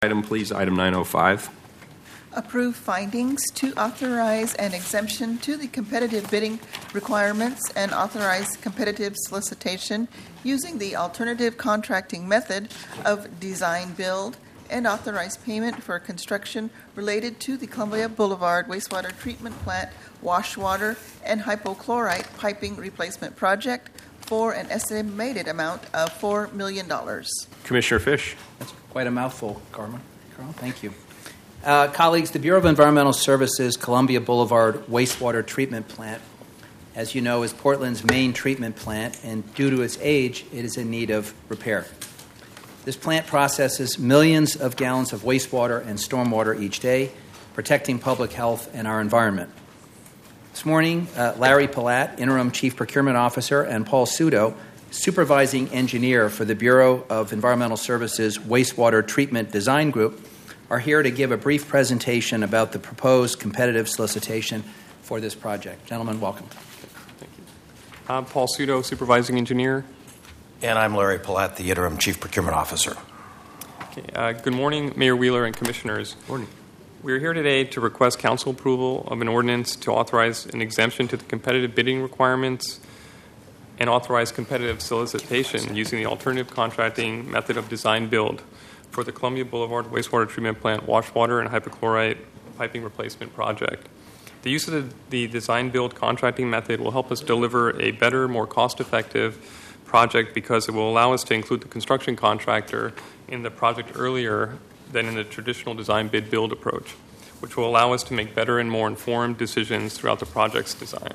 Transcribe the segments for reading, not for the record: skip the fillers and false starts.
Item, please, item 905. Approve findings to authorize an exemption to the competitive bidding requirements and authorize competitive solicitation using the alternative contracting method of design-build and authorize payment for construction related to the Columbia Boulevard wastewater treatment plant wash water and hypochlorite piping replacement project for an estimated amount of $4 million. Commissioner Fish. That's quite a mouthful, Carl. Thank you. Colleagues, the Bureau of Environmental Services Columbia Boulevard wastewater treatment plant, as you know, is Portland's main treatment plant, and due to its age, it is in need of repair. This plant processes millions of gallons of wastewater and stormwater each day, protecting public health and our environment. This morning, Larry Palat, Interim Chief Procurement Officer, and Paul Sudo, Supervising Engineer for the Bureau of Environmental Services Wastewater Treatment Design Group, are here to give a brief presentation about the proposed competitive solicitation for this project. Gentlemen, welcome. Thank you. I'm Paul Sudo, Supervising Engineer. And I'm Larry Palat, the Interim Chief Procurement Officer. Okay, good morning, Mayor Wheeler and Commissioners. Morning. We are here today to request council approval of an ordinance to authorize an exemption to the competitive bidding requirements and authorize competitive solicitation using the alternative contracting method of design-build for the Columbia Boulevard wastewater treatment plant wash water and hypochlorite piping replacement project. The use of the design-build contracting method will help us deliver a better, more cost-effective project because it will allow us to include the construction contractor in the project earlier than in the traditional design-bid-build approach, which will allow us to make better and more informed decisions throughout the project's design.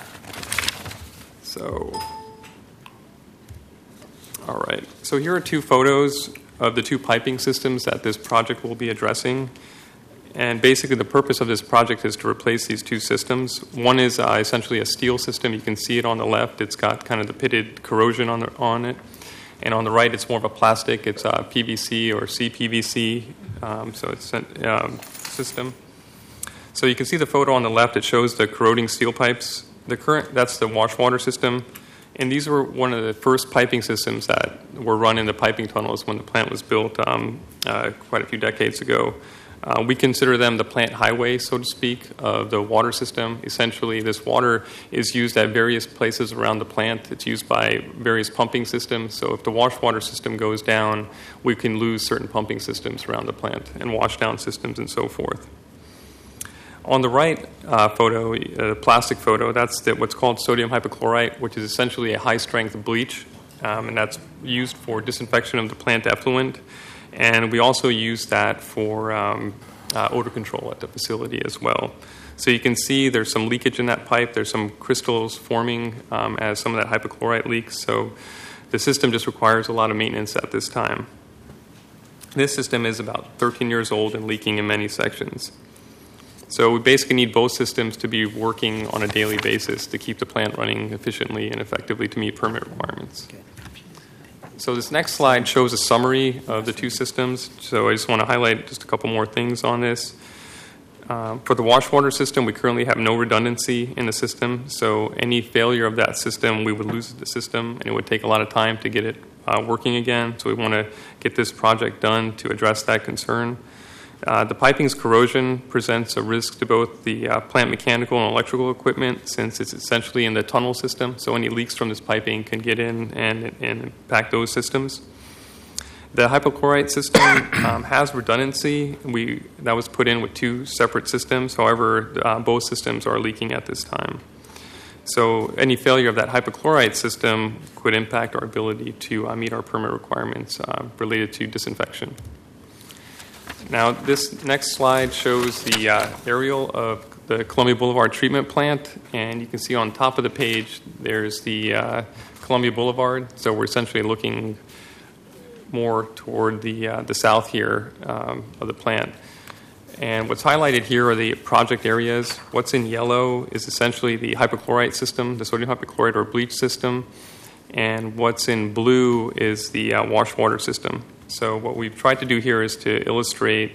All right. So here are two photos of the two piping systems that this project will be addressing. And basically the purpose of this project is to replace these two systems. One is essentially a steel system. You can see it on the left. It's got kind of the pitted corrosion on it. And on the right, it's more of a plastic. It's PVC or CPVC, so it's a system. So you can see the photo on the left. It shows the corroding steel pipes. That's the wash water system. And these were one of the first piping systems that were run in the piping tunnels when the plant was built quite a few decades ago. We consider them the plant highway, so to speak, of the water system. Essentially, this water is used at various places around the plant. It's used by various pumping systems. So if the wash water system goes down, we can lose certain pumping systems around the plant and wash down systems and so forth. On the right photo, the plastic photo, that's what's called sodium hypochlorite, which is essentially a high-strength bleach, and that's used for disinfection of the plant effluent. And we also use that for odor control at the facility as well. So you can see there's some leakage in that pipe. There's some crystals forming as some of that hypochlorite leaks. So the system just requires a lot of maintenance at this time. This system is about 13 years old and leaking in many sections. So we basically need both systems to be working on a daily basis to keep the plant running efficiently and effectively to meet permit requirements. Okay. So this next slide shows a summary of the two systems. So I just want to highlight just a couple more things on this. For the wash water system, we currently have no redundancy in the system. So any failure of that system, we would lose the system, and it would take a lot of time to get it working again. So we want to get this project done to address that concern. The piping's corrosion presents a risk to both the plant mechanical and electrical equipment since it's essentially in the tunnel system, so any leaks from this piping can get in and impact those systems. The hypochlorite system has redundancy. That was put in with two separate systems. However, both systems are leaking at this time. So any failure of that hypochlorite system could impact our ability to meet our permit requirements related to disinfection. Now, this next slide shows the aerial of the Columbia Boulevard treatment plant, and you can see on top of the page there's the Columbia Boulevard. So we're essentially looking more toward the south here of the plant. And what's highlighted here are the project areas. What's in yellow is essentially the hypochlorite system, the sodium hypochlorite or bleach system, and what's in blue is the wash water system. So what we've tried to do here is to illustrate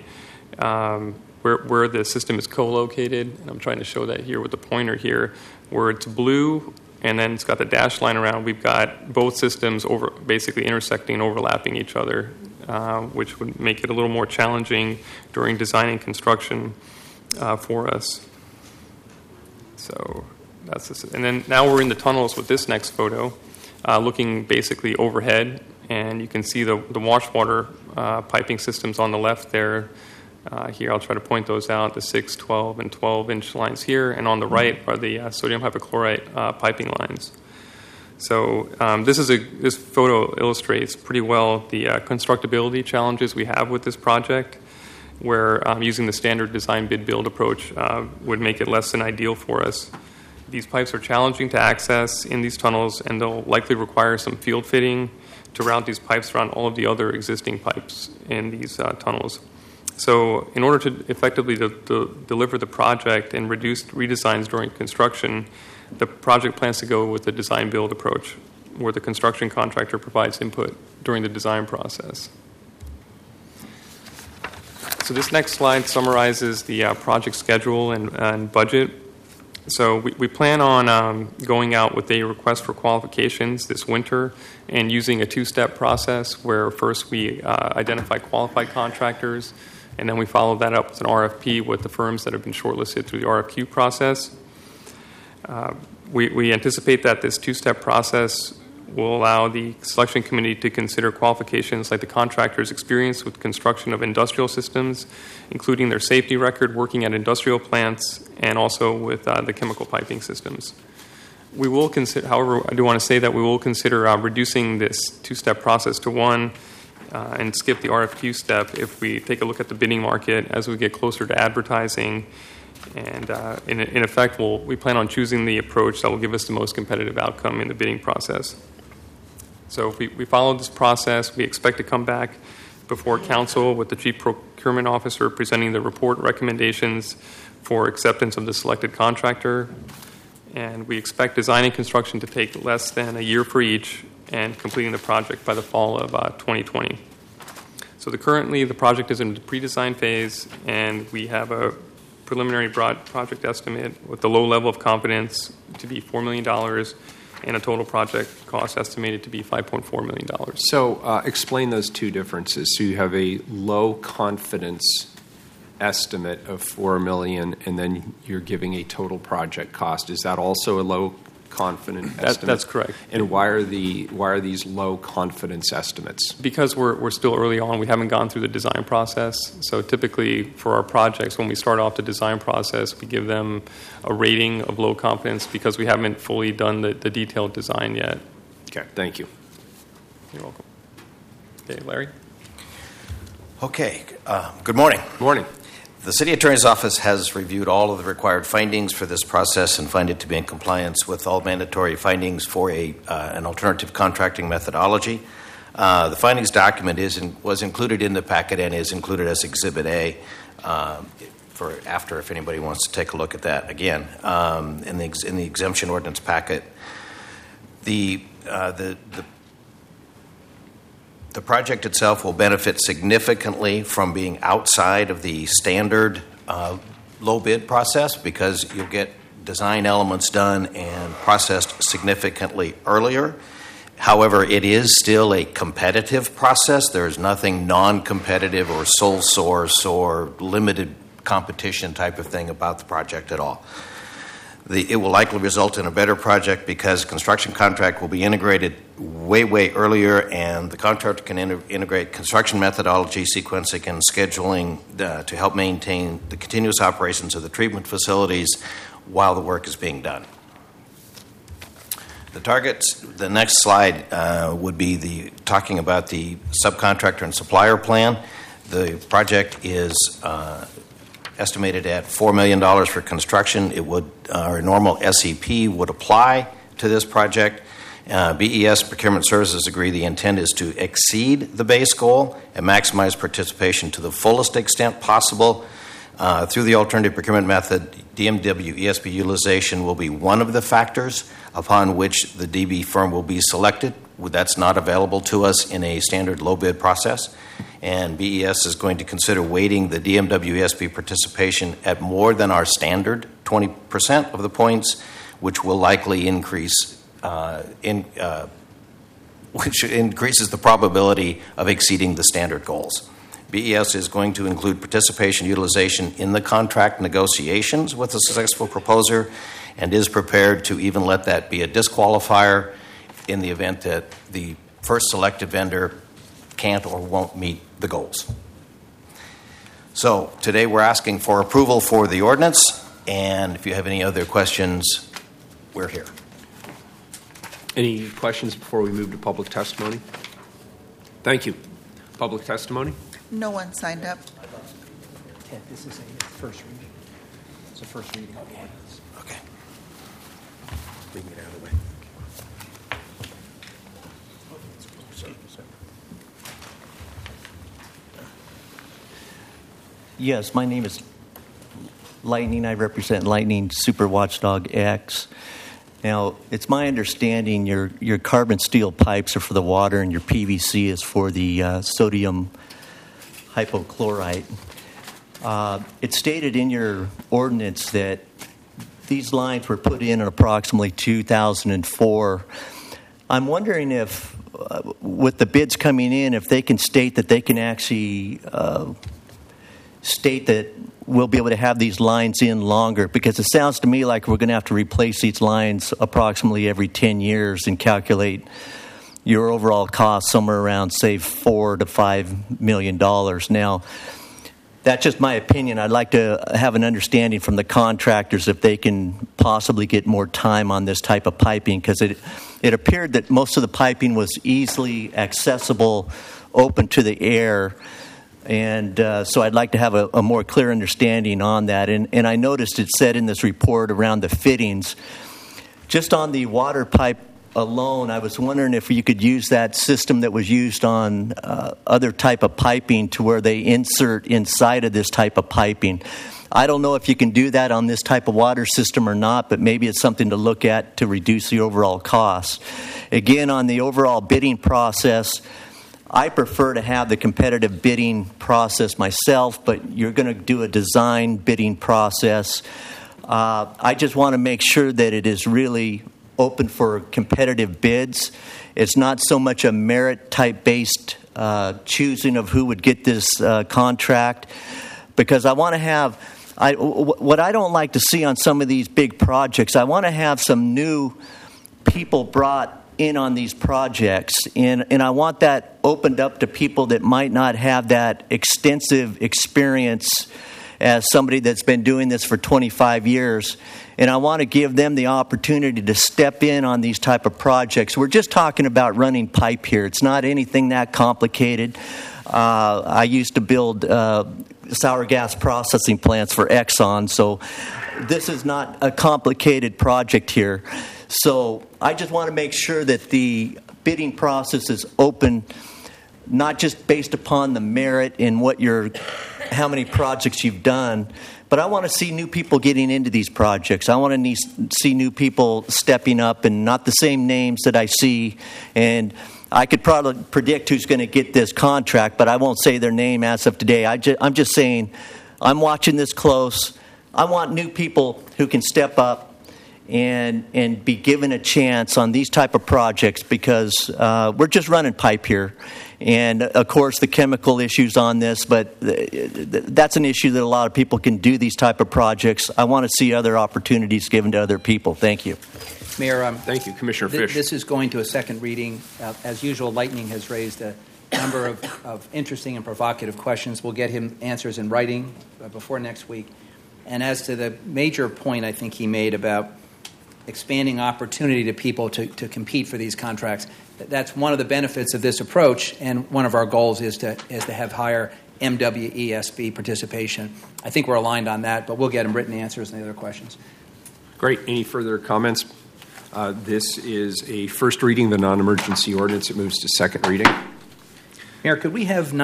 where the system is co-located. And I'm trying to show that here with the pointer here, where it's blue and then it's got the dashed line around. We've got both systems basically intersecting and overlapping each other which would make it a little more challenging during design and construction for us. So that's this. And then now we're in the tunnels with this next photo, looking basically overhead, and you can see the wash water piping systems on the left there. Here I'll try to point those out, the 6, 12, and 12-inch lines here, and on the right are the sodium hypochlorite piping lines. So this photo illustrates pretty well the constructability challenges we have with this project, where using the standard design bid build approach would make it less than ideal for us. These pipes are challenging to access in these tunnels, and they'll likely require some field fitting to route these pipes around all of the other existing pipes in these tunnels. So in order to effectively deliver the project and reduce redesigns during construction, the project plans to go with the design-build approach, where the construction contractor provides input during the design process. So this next slide summarizes the project schedule and budget. So we plan on going out with a request for qualifications this winter and using a two-step process where first we identify qualified contractors, and then we follow that up with an RFP with the firms that have been shortlisted through the RFQ process. We anticipate that this two-step process will allow the selection committee to consider qualifications like the contractor's experience with construction of industrial systems, including their safety record working at industrial plants, and also with the chemical piping systems. We will consider, however, I do want to say that we will consider reducing this two-step process to one and skip the RFQ step if we take a look at the bidding market as we get closer to advertising. And in effect, we plan on choosing the approach that will give us the most competitive outcome in the bidding process. So if we follow this process, we expect to come back before council with the chief procurement officer presenting the report recommendations for acceptance of the selected contractor. And we expect design and construction to take less than a year for each, and completing the project by the fall of 2020. So currently the project is in the pre-design phase, and we have a preliminary broad project estimate with the low level of confidence to be $4 million and a total project cost estimated to be $5.4 million. So explain those two differences. So you have a low confidence estimate of $4 million, and then you're giving a total project cost. Is that also a low confident estimate? That's correct. And why are these low confidence estimates? Because we're still early on, we haven't gone through the design process. So typically for our projects, when we start off the design process, we give them a rating of low confidence because we haven't fully done the detailed design yet. Okay, thank you. You're welcome. Okay, Larry? Okay. Good morning. Good morning. The City Attorney's Office has reviewed all of the required findings for this process and find it to be in compliance with all mandatory findings for an alternative contracting methodology. The findings document was included in the packet and is included as Exhibit A if anybody wants to take a look at that again in the exemption ordinance packet. The project itself will benefit significantly from being outside of the standard low bid process because you'll get design elements done and processed significantly earlier. However, it is still a competitive process. There is nothing non-competitive or sole source or limited competition type of thing about the project at all. It will likely result in a better project because construction contract will be integrated way earlier, and the contractor can integrate construction methodology, sequencing, and scheduling to help maintain the continuous operations of the treatment facilities while the work is being done. The targets, the next slide would be talking about the subcontractor and supplier plan. The project is estimated at $4 million for construction. Our normal SEP would apply to this project. BES Procurement Services agree the intent is to exceed the base goal and maximize participation to the fullest extent possible. Through the alternative procurement method, DMW ESP utilization will be one of the factors upon which the DB firm will be selected. That's not available to us in a standard low bid process. And BES is going to consider weighting the DMW ESP participation at more than our standard 20% of the points, which will likely increase which increases the probability of exceeding the standard goals. BES is going to include participation utilization in the contract negotiations with a successful proposer and is prepared to even let that be a disqualifier in the event that the first selected vendor can't or won't meet the goals. So today we're asking for approval for the ordinance, and if you have any other questions, we're here. Any questions before we move to public testimony? Thank you. Public testimony? No one signed up. Ted, this is a first reading. It's a first reading of the ordinance. Okay. We can get out of the way. Yes, my name is Lightning. I represent Lightning Super Watchdog X. Now, it's my understanding your carbon steel pipes are for the water and your PVC is for the sodium hypochlorite. It's stated in your ordinance that these lines were put in approximately 2004. I'm wondering if, with the bids coming in, if they can state that they can actually state that we'll be able to have these lines in longer, because it sounds to me like we're going to have to replace these lines approximately every 10 years and calculate your overall cost somewhere around, say, $4 to $5 million. Now, that's just my opinion. I'd like to have an understanding from the contractors if they can possibly get more time on this type of piping, because it appeared that most of the piping was easily accessible, open to the air. And so I'd like to have a more clear understanding on that. And I noticed it said in this report around the fittings, just on the water pipe alone, I was wondering if you could use that system that was used on other type of piping to where they insert inside of this type of piping. I don't know if you can do that on this type of water system or not, but maybe it's something to look at to reduce the overall cost. Again, on the overall bidding process, I prefer to have the competitive bidding process myself, but you're going to do a design bidding process. I just want to make sure that it is really open for competitive bids. It's not so much a merit type based choosing of who would get this contract, because I want to have what I don't like to see on some of these big projects. I want to have some new people brought in on these projects, and I want that opened up to people that might not have that extensive experience as somebody that's been doing this for 25 years. And I want to give them the opportunity to step in on these type of projects. We're just talking about running pipe here. It's not anything that complicated. I used to build sour gas processing plants for Exxon, so this is not a complicated project here. So I just want to make sure that the bidding process is open, not just based upon the merit in how many projects you've done, but I want to see new people getting into these projects. I want to see new people stepping up, and not the same names that I see. And I could probably predict who's going to get this contract, but I won't say their name as of today. I'm just saying I'm watching this close. I want new people who can step up and be given a chance on these type of projects, because we're just running pipe here. And, of course, the chemical issues on this, but that's an issue that a lot of people can do these type of projects. I want to see other opportunities given to other people. Thank you. Mayor, thank you, Commissioner Fish. This is going to a second reading. As usual, Lightning has raised a number of interesting and provocative questions. We'll get him answers in writing before next week. And as to the major point I think he made about expanding opportunity to people to compete for these contracts, that's one of the benefits of this approach, and one of our goals is to have higher MWESB participation. I think we're aligned on that, but we'll get him written answers and the other questions. Great. Any further comments? This is a first reading of the non-emergency ordinance. It moves to second reading. Mayor, could we have